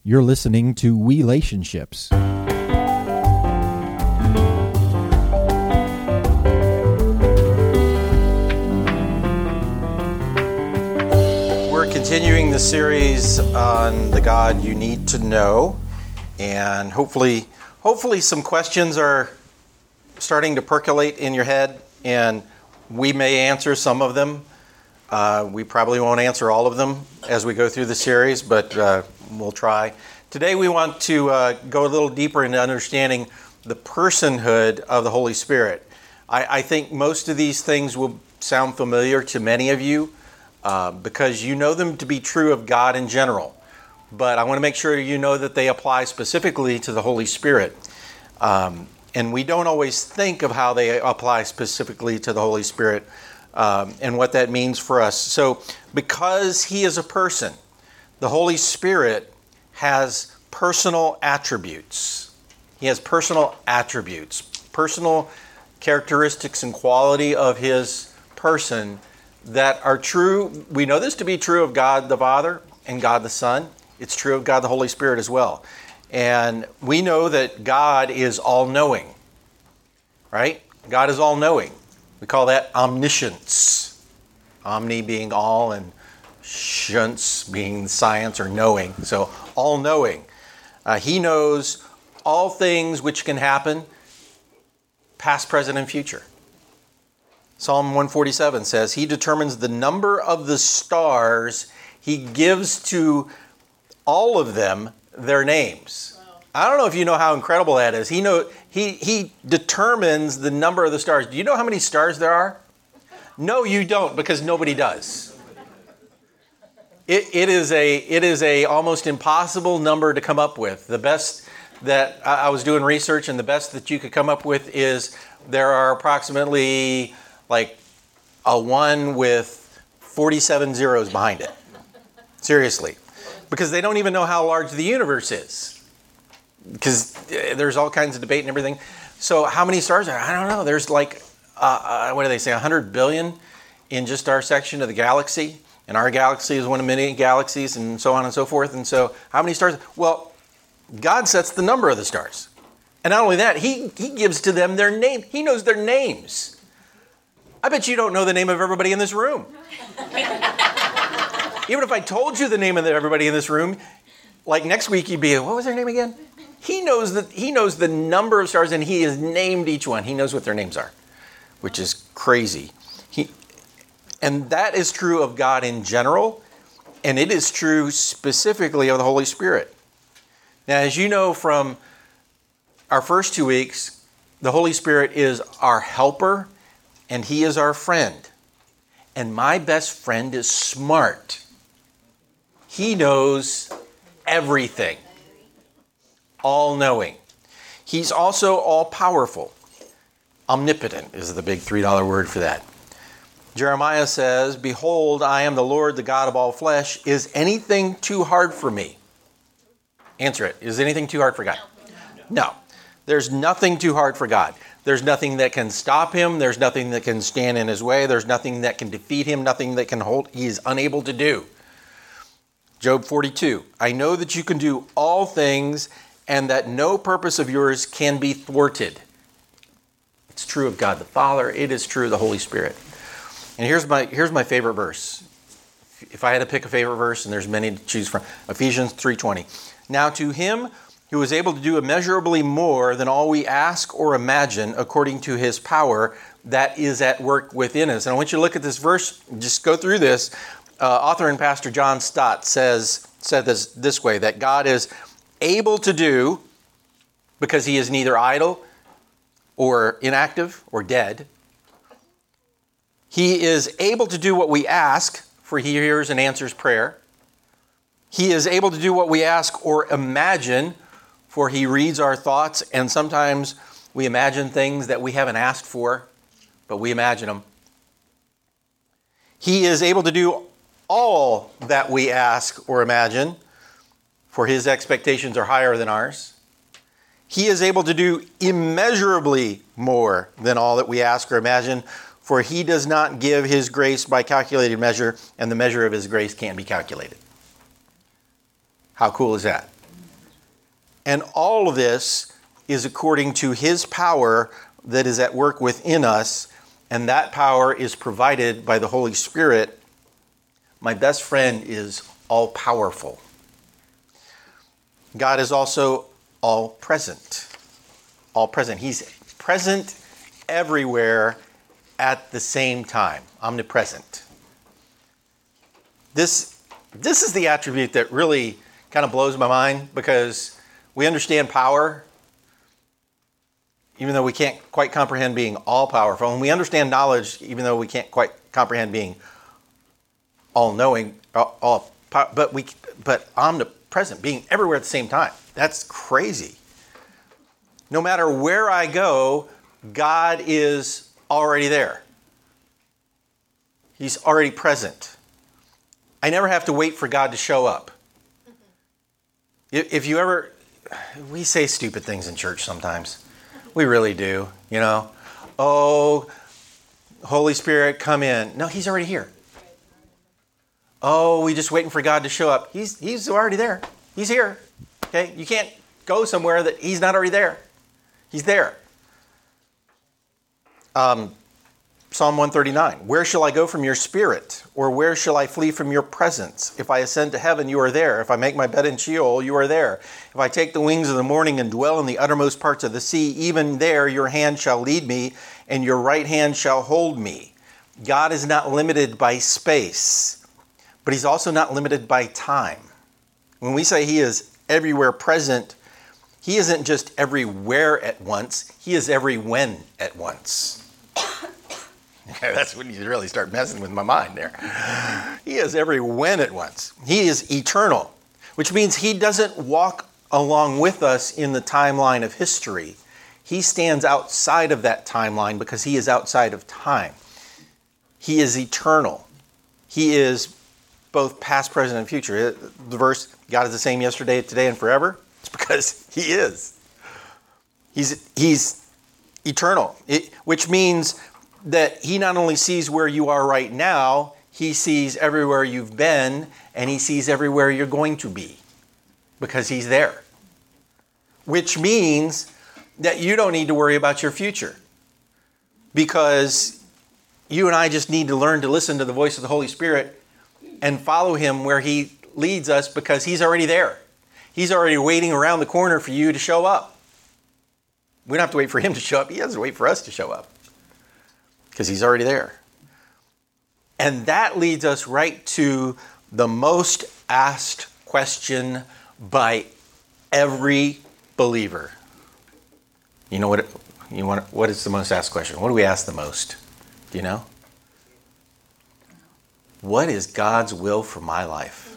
You're listening to Relationships. We're continuing the series on the God you need to know, and hopefully some questions are starting to percolate in your head, and we may answer some of them. We probably won't answer all of them as we go through the series, but we'll try. Today we want to go a little deeper into understanding the personhood of the Holy Spirit. I think most of these things will sound familiar to many of you because you know them to be true of God in general. But I want to make sure you know that they apply specifically to the Holy Spirit. And we don't always think of how they apply specifically to the Holy Spirit and what that means for us. So because He is a person, the Holy Spirit has personal attributes. He has personal attributes, personal characteristics and quality of His person that are true. We know this to be true of God the Father and God the Son. It's true of God the Holy Spirit as well. And we know that God is all-knowing, right? God is all-knowing. We call that omniscience. Omni being all and science being science or knowing. So all-knowing. He knows all things which can happen, past, present, and future. Psalm 147 says, He determines the number of the stars. He gives to all of them their names. Wow. I don't know if you know how incredible that is. He determines the number of the stars. Do you know how many stars there are? No, you don't, because nobody does. It is a almost impossible number to come up with. The best that I was doing research, and the best that you could come up with is there are approximately like a 1 with 47 zeros behind it. Seriously. Because they don't even know how large the universe is. Because there's all kinds of debate and everything. So how many stars are there? I don't know. There's like, what do they say, 100 billion in just our section of the galaxy. And our galaxy is one of many galaxies and so on and so forth. And so how many stars? Well, God sets the number of the stars. And not only that, He gives to them their name. He knows their names. I bet you don't know the name of everybody in this room. Even if I told you the name of everybody in this room, like next week you'd be, what was their name again? He knows the number of stars, and He has named each one. He knows what their names are, which is crazy. And that is true of God in general, and it is true specifically of the Holy Spirit. Now, as you know from our first 2 weeks, the Holy Spirit is our helper, and He is our friend. And my best friend is smart. He knows everything. All-knowing. He's also all-powerful. Omnipotent is the big $3 word for that. Jeremiah says, Behold, I am the Lord, the God of all flesh. Is anything too hard for me? Answer it. Is anything too hard for God? No. There's nothing too hard for God. There's nothing that can stop Him. There's nothing that can stand in His way. There's nothing that can defeat Him. Nothing that can hold. He is unable to do. Job 42. I know that you can do all things and that no purpose of yours can be thwarted. It's true of God the Father. It is true of the Holy Spirit. And here's my favorite verse. If I had to pick a favorite verse, and there's many to choose from, Ephesians 3:20. Now to Him who is able to do immeasurably more than all we ask or imagine, according to His power that is at work within us. And I want you to look at this verse, just go through this. Author and pastor John Stott said this way, that God is able to do, because He is neither idle or inactive or dead. He is able to do what we ask, for He hears and answers prayer. He is able to do what we ask or imagine, for He reads our thoughts, and sometimes we imagine things that we haven't asked for, but we imagine them. He is able to do all that we ask or imagine, for His expectations are higher than ours. He is able to do immeasurably more than all that we ask or imagine, for He does not give His grace by calculated measure, and the measure of His grace can't be calculated. How cool is that? And all of this is according to his power that is at work within us, and that power is provided by the Holy Spirit. My best friend is all-powerful. God is also all-present. All-present. He's present everywhere at the same time. Omnipresent. This is the attribute that really kind of blows my mind, because we understand power, even though we can't quite comprehend being all-powerful. And we understand knowledge, even though we can't quite comprehend being all-knowing, but omnipresent, being everywhere at the same time. That's crazy. No matter where I go, God is already there. He's already present. I never have to wait for God to show up. If you ever, we say stupid things in church sometimes. We really do, you know. Oh, Holy Spirit, come in. No, he's already here. Oh, we just waiting for God to show up. He's already there. He's here. Okay? You can't go somewhere that he's not already there. He's there. Psalm 139. Where shall I go from your spirit? Or where shall I flee from your presence? If I ascend to heaven, you are there. If I make my bed in Sheol, you are there. If I take the wings of the morning and dwell in the uttermost parts of the sea, even there your hand shall lead me, and your right hand shall hold me. God is not limited by space, but he's also not limited by time. When we say he is everywhere present, he isn't just everywhere at once, he is every when at once. That's when you really start messing with my mind there. He is every when at once. He is eternal, which means he doesn't walk along with us in the timeline of history. He stands outside of that timeline because he is outside of time. He is eternal. He is both past, present, and future. The verse, God is the same yesterday, today, and forever, it's because he is. He's eternal, which means that he not only sees where you are right now, he sees everywhere you've been, and he sees everywhere you're going to be, because he's there. Which means that you don't need to worry about your future, because you and I just need to learn to listen to the voice of the Holy Spirit and follow him where he leads us, because he's already there. He's already waiting around the corner for you to show up. We don't have to wait for him to show up. He doesn't wait for us to show up, because he's already there. And that leads us right to the most asked question by every believer. You know what is the most asked question? What do we ask the most? Do you know? What is God's will for my life?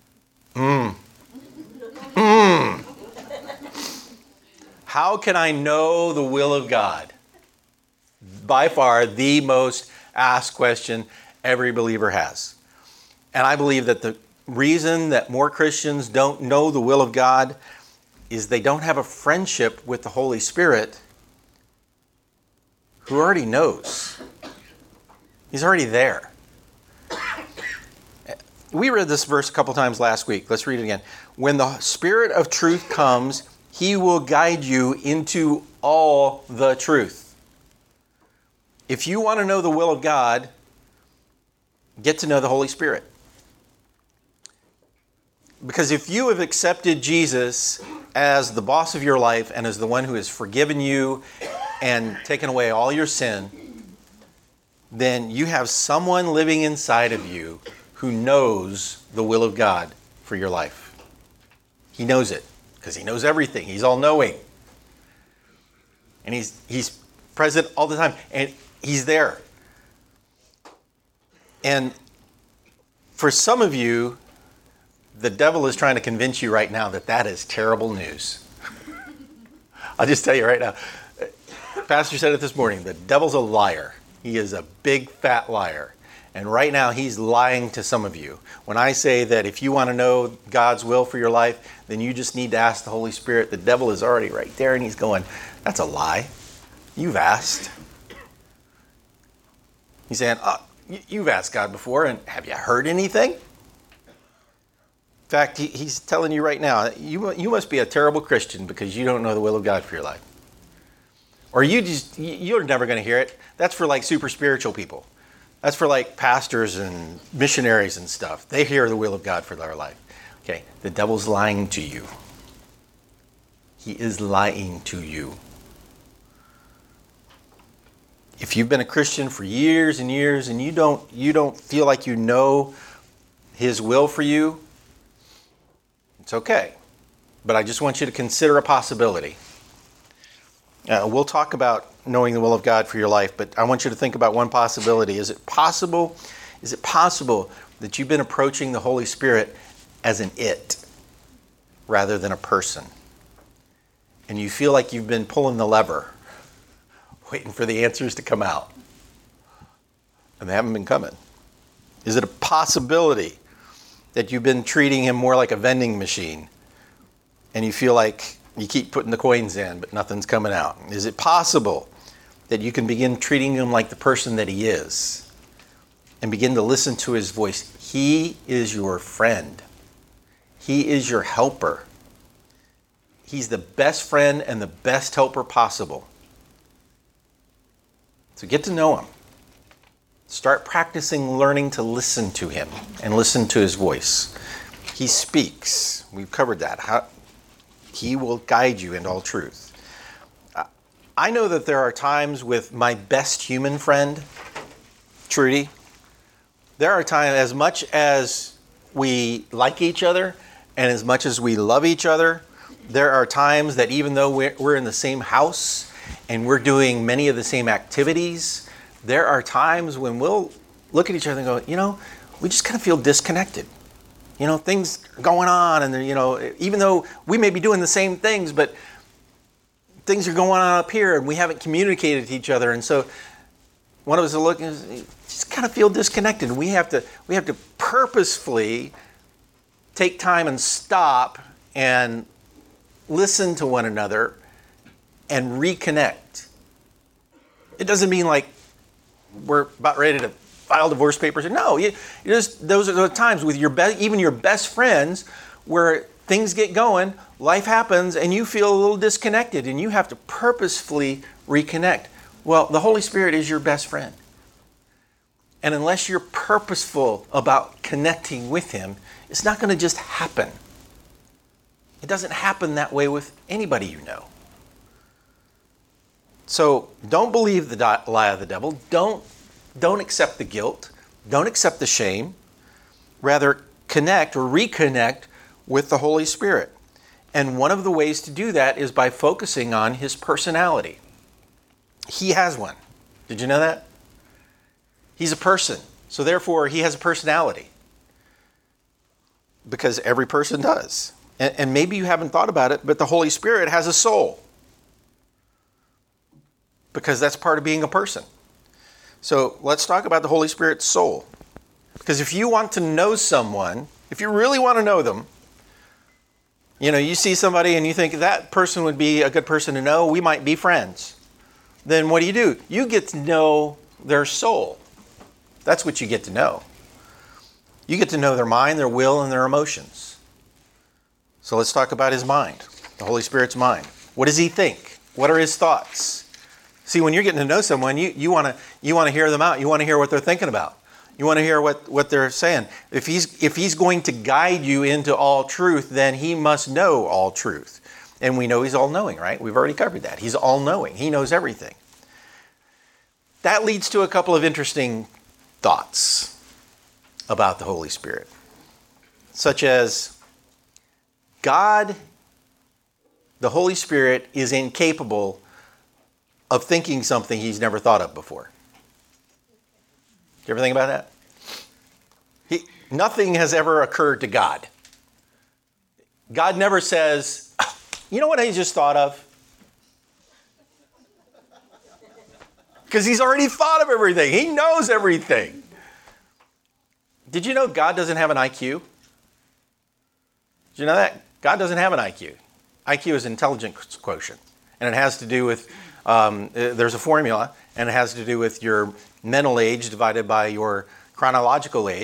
How can I know the will of God? By far the most asked question every believer has. And I believe that the reason that more Christians don't know the will of God is they don't have a friendship with the Holy Spirit, who already knows. He's already there. We read this verse a couple times last week. Let's read it again. When the Spirit of truth comes, he will guide you into all the truth. If you want to know the will of God, get to know the Holy Spirit. Because if you have accepted Jesus as the boss of your life and as the one who has forgiven you and taken away all your sin, then you have someone living inside of you who knows the will of God for your life. He knows it because he knows everything. He's all-knowing. And he's present all the time. And he's there. And for some of you, the devil is trying to convince you right now that that is terrible news. I'll just tell you right now. Pastor said it this morning. The devil's a liar. He is a big, fat liar. And right now, he's lying to some of you. When I say that if you want to know God's will for your life, then you just need to ask the Holy Spirit. The devil is already right there, and he's going, that's a lie. You've asked. He's saying, you've asked God before, and have you heard anything? fact, he's telling you right now, you must be a terrible Christian because you don't know the will of God for your life. Or you're never going to hear it. That's for like super spiritual people. That's for like pastors and missionaries and stuff. They hear the will of God for their life. Okay, the devil's lying to you. He is lying to you. If you've been a Christian for years and years and you don't feel like you know his will for you, it's okay. But I just want you to consider a possibility. We'll talk about knowing the will of God for your life, but I want you to think about one possibility. Is it possible that you've been approaching the Holy Spirit as an it rather than a person? And you feel like you've been pulling the lever, waiting for the answers to come out. And they haven't been coming. Is it a possibility that you've been treating him more like a vending machine and you feel like you keep putting the coins in but nothing's coming out? Is it possible that you can begin treating him like the person that he is and begin to listen to his voice? He is your friend. He is your helper. He's the best friend and the best helper possible. So get to know him. Start practicing learning to listen to him and listen to his voice. He speaks. We've covered that. He will guide you into all truth. I know that there are times with my best human friend, Trudy, there are times, as much as we like each other and as much as we love each other, there are times that even though we're in the same house and we're doing many of the same activities, there are times when we'll look at each other and go, we just kind of feel disconnected. Things are going on, and even though we may be doing the same things, but things are going on up here and we haven't communicated to each other. And so one of us is looking, just kind of feel disconnected. We have to purposefully take time and stop and listen to one another and reconnect. It doesn't mean like we're about ready to file divorce papers. No, those are the times with even your best friends where things get going, life happens, and you feel a little disconnected, and you have to purposefully reconnect. Well, the Holy Spirit is your best friend. And unless you're purposeful about connecting with him, it's not going to just happen. It doesn't happen that way with anybody you know. So don't believe the lie of the devil. Don't accept the guilt. Don't accept the shame. Rather, connect or reconnect with the Holy Spirit. And one of the ways to do that is by focusing on his personality. He has one. Did you know that? He's a person. So therefore, he has a personality. Because every person does. And maybe you haven't thought about it, but the Holy Spirit has a soul. Because that's part of being a person. So let's talk about the Holy Spirit's soul. Because if you want to know someone, if you really want to know them, you see somebody and you think that person would be a good person to know, we might be friends. Then what do? You get to know their soul. That's what you get to know. You get to know their mind, their will, and their emotions. So let's talk about his mind, the Holy Spirit's mind. What does he think? What are his thoughts? See, when you're getting to know someone, you want to hear them out. You want to hear what they're thinking about. You want to hear what they're saying. If he's going to guide you into all truth, then he must know all truth. And we know he's all-knowing, right? We've already covered that. He's all-knowing. He knows everything. That leads to a couple of interesting thoughts about the Holy Spirit, such as God, the Holy Spirit, is incapable of thinking something he's never thought of before. You ever think about that? Nothing has ever occurred to God. God never says, you know what I just thought of? Because he's already thought of everything. He knows everything. Did you know God doesn't have an IQ? Did you know that? God doesn't have an IQ. IQ is intelligence quotient. And it has to do with, there's a formula, and it has to do with your mental age divided by your chronological age.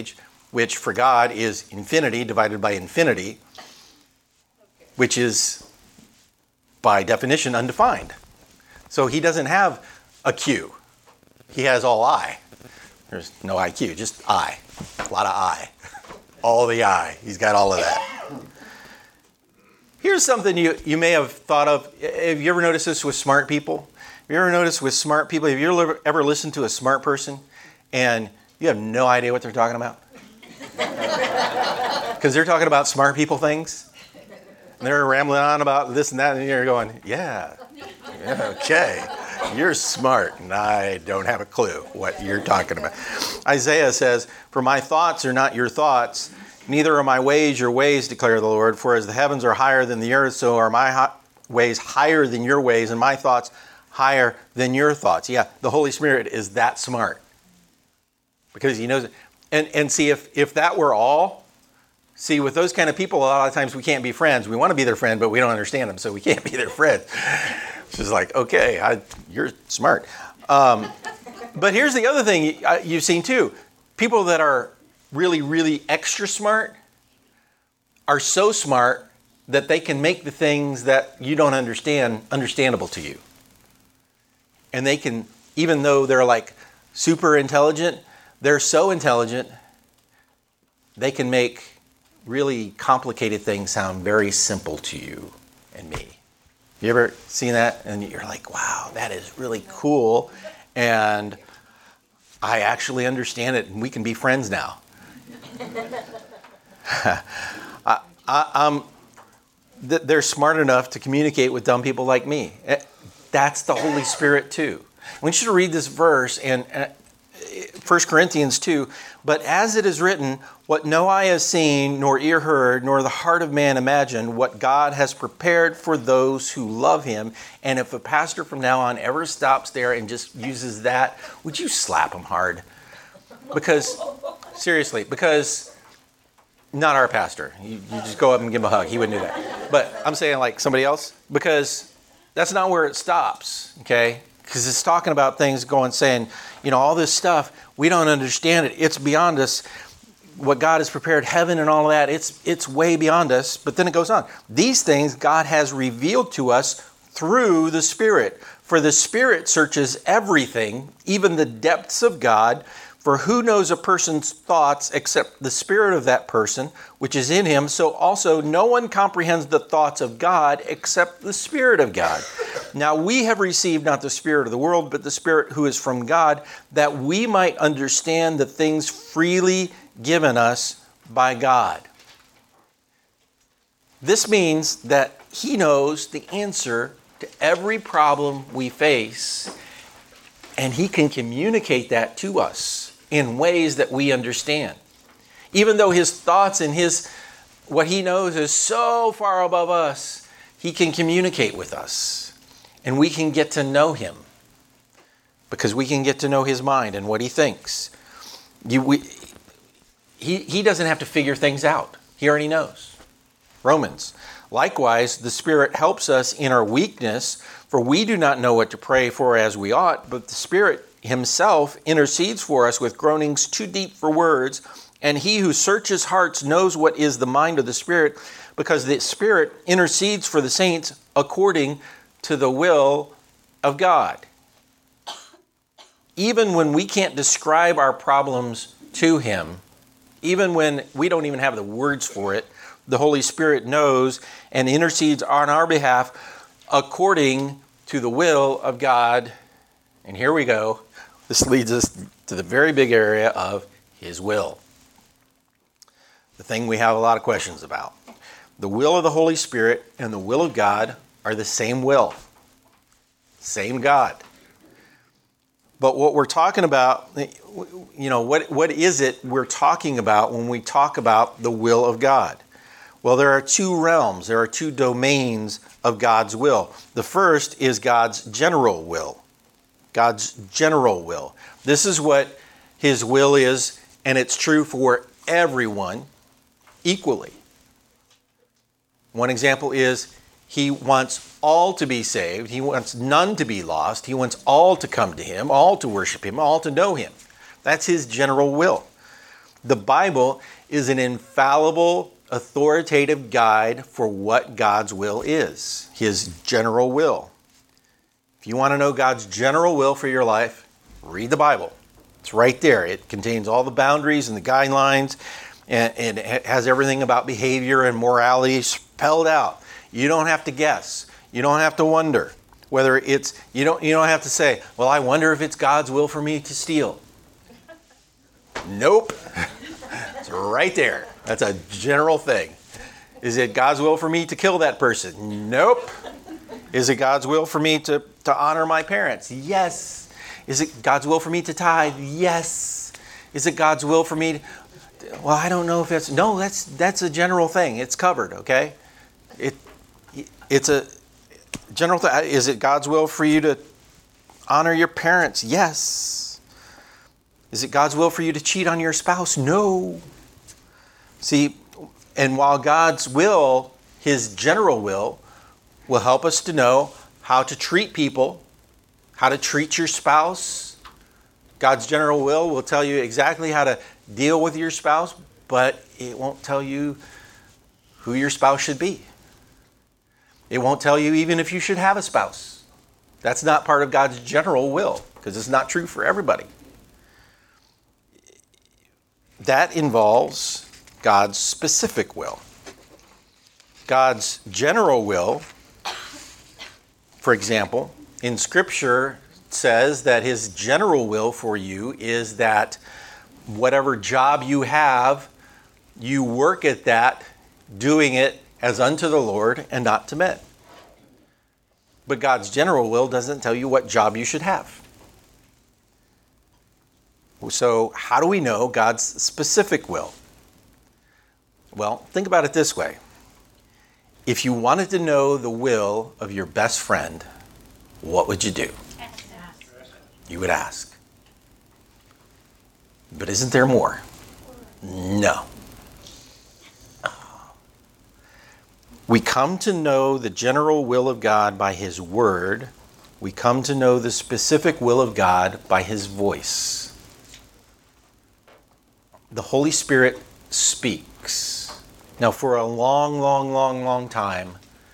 which for God is infinity divided by infinity, which is by definition undefined. So he doesn't have a Q. He has all I. There's no IQ, just I. A lot of I. All the I. He's got all of that. Here's something you may have thought of. Have you ever noticed this with smart people? Have you ever noticed with smart people, have you ever listened to a smart person and you have no idea what they're talking about? Because they're talking about smart people things. And they're rambling on about this and that, and you're going, yeah, okay. You're smart, and I don't have a clue what you're talking about. Isaiah says, "For my thoughts are not your thoughts, neither are my ways your ways, declare the Lord. For as the heavens are higher than the earth, so are my ways higher than your ways, and my thoughts higher than your thoughts." Yeah, the Holy Spirit is that smart. Because he knows it. And see, if that were all, see, with those kind of people, a lot of times we can't be friends. We want to be their friend, but we don't understand them, so we can't be their friend. It's just like, okay, you're smart. But here's the other thing you've seen too. People that are really, really extra smart are so smart that they can make the things that you don't understand understandable to you. And they can, even though they're like super intelligent, they're so intelligent, they can make really complicated things sound very simple to you and me. You ever seen that? And you're like, wow, that is really cool. And I actually understand it, and we can be friends now. They're smart enough to communicate with dumb people like me. That's the Holy Spirit too. I want you to read this verse in 1 Corinthians 2. "But as it is written, what no eye has seen, nor ear heard, nor the heart of man imagined, what God has prepared for those who love him." And if a pastor from now on ever stops there and just uses that, would you slap him hard? Because, seriously, because not our pastor. You just go up and give him a hug. He wouldn't do that. But I'm saying like somebody else, because that's not where it stops, okay? Because it's talking about things saying, all this stuff, we don't understand it. It's beyond us. What God has prepared, heaven and all of that, it's way beyond us. But then it goes on. These things God has revealed to us through the Spirit. For the Spirit searches everything, even the depths of God. For who knows a person's thoughts except the spirit of that person, which is in him? So also no one comprehends the thoughts of God except the Spirit of God. Now we have received not the spirit of the world, but the Spirit who is from God, that we might understand the things freely given us by God. This means that he knows the answer to every problem we face, and he can communicate that to us in ways that we understand. Even though his thoughts and what he knows is so far above us, he can communicate with us. And we can get to know him. Because we can get to know his mind and what he thinks. He doesn't have to figure things out. He already knows. Romans. Likewise, the Spirit helps us in our weakness, for we do not know what to pray for as we ought, but the Spirit himself intercedes for us with groanings too deep for words, and he who searches hearts knows what is the mind of the Spirit, because the Spirit intercedes for the saints according to the will of God. Even when we can't describe our problems to him, even when we don't even have the words for it, the Holy Spirit knows and intercedes on our behalf according to the will of God. And here we go. This leads us to the very big area of his will. The thing we have a lot of questions about. The will of the Holy Spirit and the will of God are the same will. Same God. But what we're talking about, what is it we're talking about when we talk about the will of God? Well, there are two realms. There are two domains of God's will. The first is God's general will. God's general will. This is what his will is, and it's true for everyone equally. One example is he wants all to be saved. He wants none to be lost. He wants all to come to him, all to worship him, all to know him. That's his general will. The Bible is an infallible, authoritative guide for what God's will is, his general will. If you want to know God's general will for your life, read the Bible. It's right there. It contains all the boundaries and the guidelines, and it has everything about behavior and morality spelled out. You don't have to guess. You don't have to wonder whether it's, you don't have to say, well, I wonder if it's God's will for me to steal. Nope. It's right there. That's a general thing. Is it God's will for me to kill that person? Nope. Is it God's will for me to honor my parents? Yes. Is it God's will for me to tithe? Yes. Is it God's will for me to, well, I don't know if that's, no, that's a general thing. It's covered, okay? It's a general thing. Is it God's will for you to honor your parents? Yes. Is it God's will for you to cheat on your spouse? No. See, and while God's will, his general will help us to know how to treat people, how to treat your spouse. God's general will tell you exactly how to deal with your spouse, but it won't tell you who your spouse should be. It won't tell you even if you should have a spouse. That's not part of God's general will, because it's not true for everybody. That involves God's specific will. God's general will, for example, in Scripture says that his general will for you is that whatever job you have, you work at that, doing it as unto the Lord and not to men. But God's general will doesn't tell you what job you should have. So how do we know God's specific will? Well, think about it this way. If you wanted to know the will of your best friend, what would you do? You would ask. But isn't there more? No. We come to know the general will of God by his word. We come to know the specific will of God by his voice. The Holy Spirit speaks. Now, for a long time,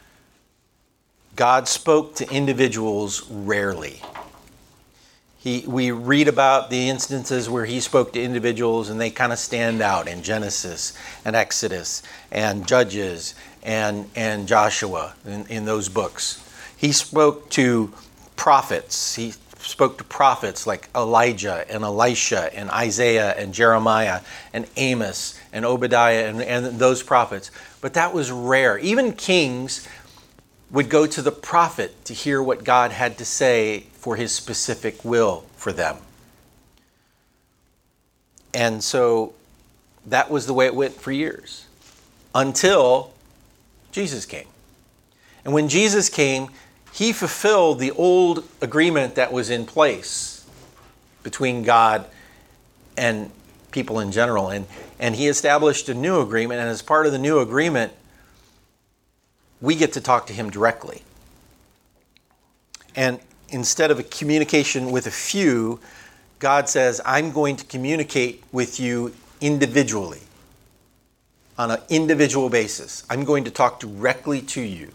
God spoke to individuals rarely. We read about the instances where he spoke to individuals and they kind of stand out in Genesis and Exodus and Judges and Joshua in those books. He spoke to prophets. He spoke to prophets like Elijah and Elisha and Isaiah and Jeremiah and Amos and Obadiah and those prophets. But that was rare. Even kings would go to the prophet to hear what God had to say for his specific will for them. And so that was the way it went for years until Jesus came. And when Jesus came, he fulfilled the old agreement that was in place between God and people in general. And he established a new agreement. And as part of the new agreement, we get to talk to him directly. And instead of a communication with a few, God says, I'm going to communicate with you individually, on an individual basis. I'm going to talk directly to you.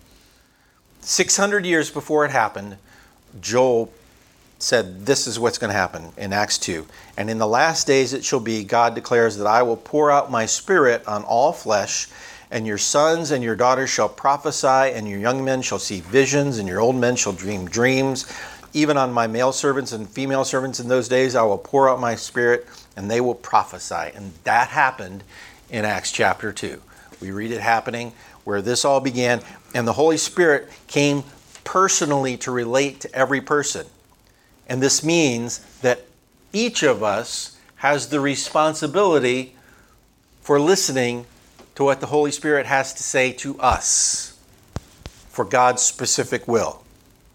600 years before it happened, Joel said, this is what's going to happen in Acts 2. And in the last days it shall be, God declares, that I will pour out my spirit on all flesh, and your sons and your daughters shall prophesy, and your young men shall see visions, and your old men shall dream dreams. Even on my male servants and female servants in those days I will pour out my spirit, and they will prophesy. And that happened in Acts chapter 2. We read it happening where this all began, and the Holy Spirit came personally to relate to every person. And this means that each of us has the responsibility for listening to what the Holy Spirit has to say to us for God's specific will.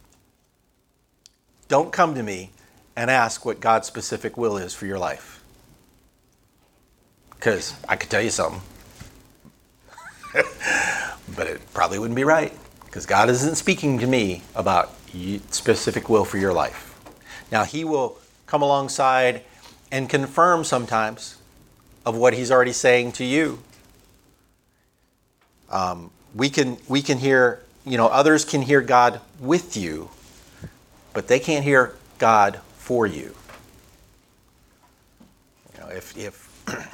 Don't come to me and ask what God's specific will is for your life, because I could tell you something. But it probably wouldn't be right, because God isn't speaking to me about specific will for your life. Now, he will come alongside and confirm sometimes of what he's already saying to you. We can hear, others can hear God with you, but they can't hear God for you. If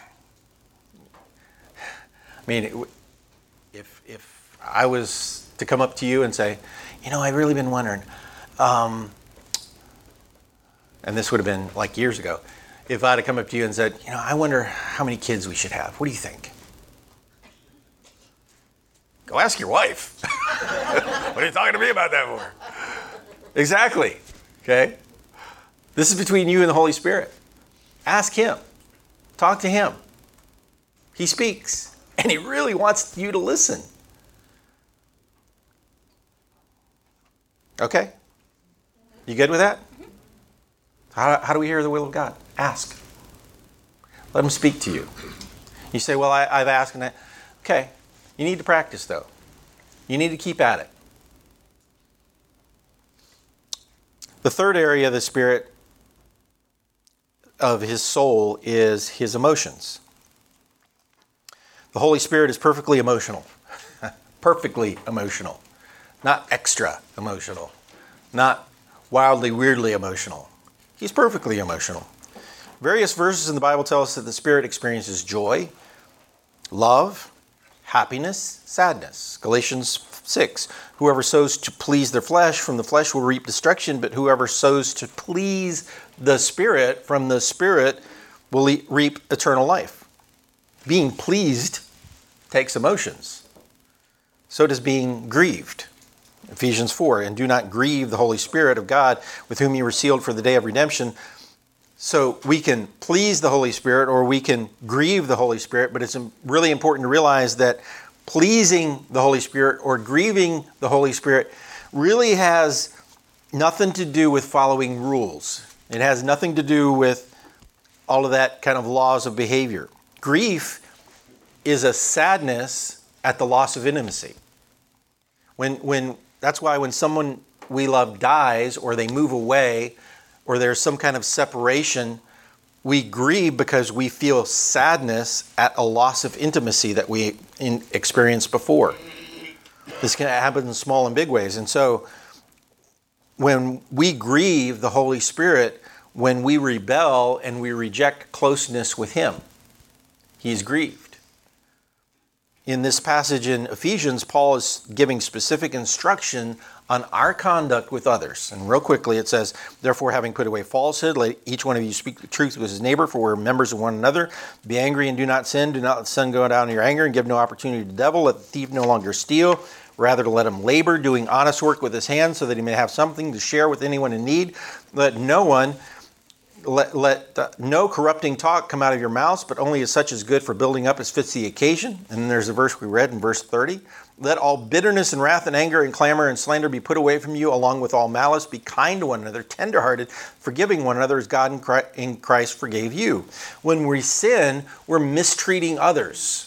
I was to come up to you and say, I've really been wondering, and this would have been like years ago, if I had come up to you and said, I wonder how many kids we should have. What do you think? Go ask your wife. What are you talking to me about that for? Exactly. Okay? This is between you and the Holy Spirit. Ask him. Talk to him. He speaks, and he really wants you to listen. Okay? You good with that? How do we hear the will of God? Ask. Let him speak to you. You say, well, I've asked. And okay. You need to practice, though. You need to keep at it. The third area of the Spirit of his soul is his emotions. The Holy Spirit is perfectly emotional. Perfectly emotional. Not extra emotional. Not wildly, weirdly emotional. He's perfectly emotional. Various verses in the Bible tell us that the Spirit experiences joy, love, happiness, sadness. Galatians 6, whoever sows to please their flesh, from the flesh will reap destruction, but whoever sows to please the Spirit, from the Spirit will reap eternal life. Being pleased takes emotions. So does being grieved. Ephesians 4, and do not grieve the Holy Spirit of God, with whom you were sealed for the day of redemption. So we can please the Holy Spirit or we can grieve the Holy Spirit, but it's really important to realize that pleasing the Holy Spirit or grieving the Holy Spirit really has nothing to do with following rules. It has nothing to do with all of that kind of laws of behavior. Grief is a sadness at the loss of intimacy. That's why when someone we love dies or they move away or there's some kind of separation, we grieve because we feel sadness at a loss of intimacy that we experienced before. This can happen in small and big ways. And so when we grieve the Holy Spirit, when we rebel and we reject closeness with him, he's grieved. In this passage in Ephesians, Paul is giving specific instruction on our conduct with others. And real quickly it says, therefore, having put away falsehood, let each one of you speak the truth with his neighbor, for we're members of one another. Be angry and do not sin. Do not let the sun go down in your anger, and give no opportunity to the devil. Let the thief no longer steal, rather to let him labor, doing honest work with his hands, so that he may have something to share with anyone in need. Let no corrupting talk come out of your mouths, but only as such as good for building up as fits the occasion. And then there's a verse we read in verse 30. Let all bitterness and wrath and anger and clamor and slander be put away from you, along with all malice. Be kind to one another, tenderhearted, forgiving one another as God in Christ forgave you. When we sin, we're mistreating others.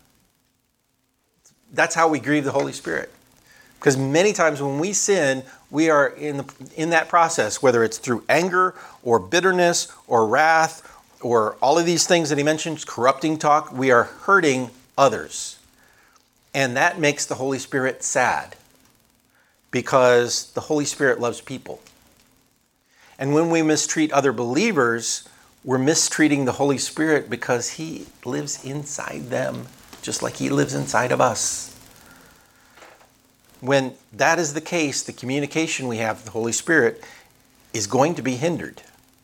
That's how we grieve the Holy Spirit. Because many times when we sin, we are in that process, whether it's through anger or bitterness or wrath or all of these things that he mentions, corrupting talk, we are hurting others. And that makes the Holy Spirit sad because the Holy Spirit loves people. And when we mistreat other believers, we're mistreating the Holy Spirit because he lives inside them just like he lives inside of us. When that is the case, the communication we have with the Holy Spirit is going to be hindered.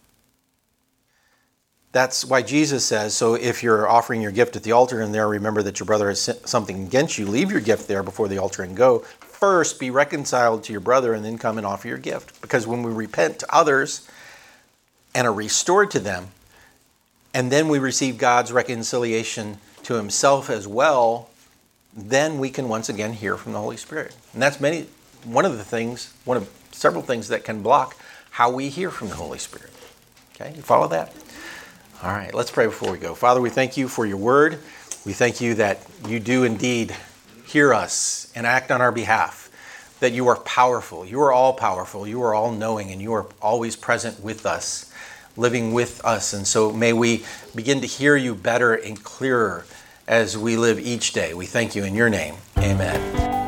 That's why Jesus says, so if you're offering your gift at the altar and there remember that your brother has something against you, leave your gift there before the altar and go. First, be reconciled to your brother and then come and offer your gift. Because when we repent to others and are restored to them, and then we receive God's reconciliation to himself as well, then we can once again hear from the Holy Spirit. And that's one of several things that can block how we hear from the Holy Spirit. Okay, you follow that? All right, let's pray before we go. Father, we thank you for your word. We thank you that you do indeed hear us and act on our behalf, that you are powerful. You are all powerful. You are all knowing, and you are always present with us. living with us. And so may we begin to hear you better and clearer as we live each day. We thank you in your name. Amen.